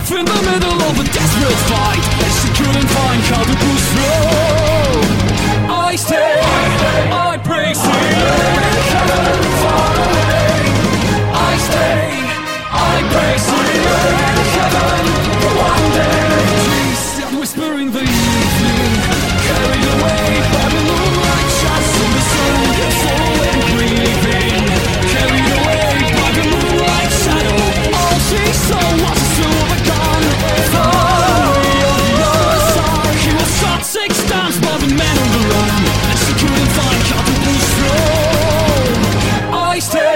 in the middle of a desperate fight, and she couldn't find how to push through. I stay, I pray, see heaven far away. I stay, I pray, see heaven one day. She's whispering the evening, carried away by the moonlight shots in the sun, full and grieving, carried away by the moonlight shadow. All she saw was a silver gun, far away on the other side. He was shot 6 times by the man on the run, and she couldn't find how to push through. I stay,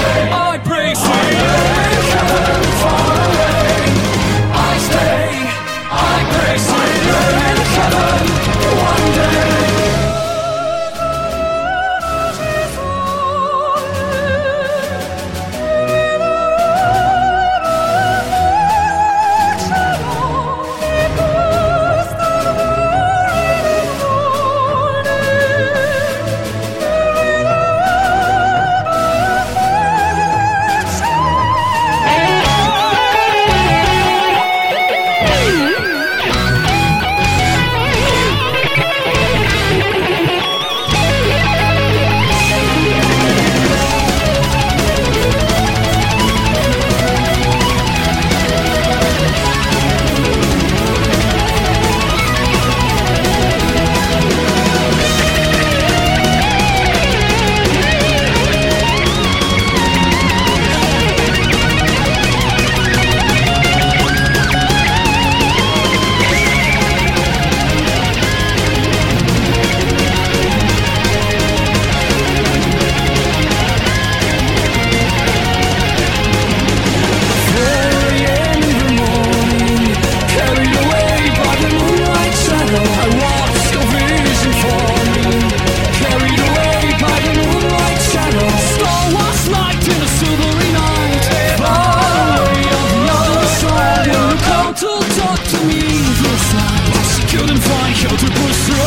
I pray, see heaven far away. I stay, I pray, see heaven one day. Couldn't find how to push through.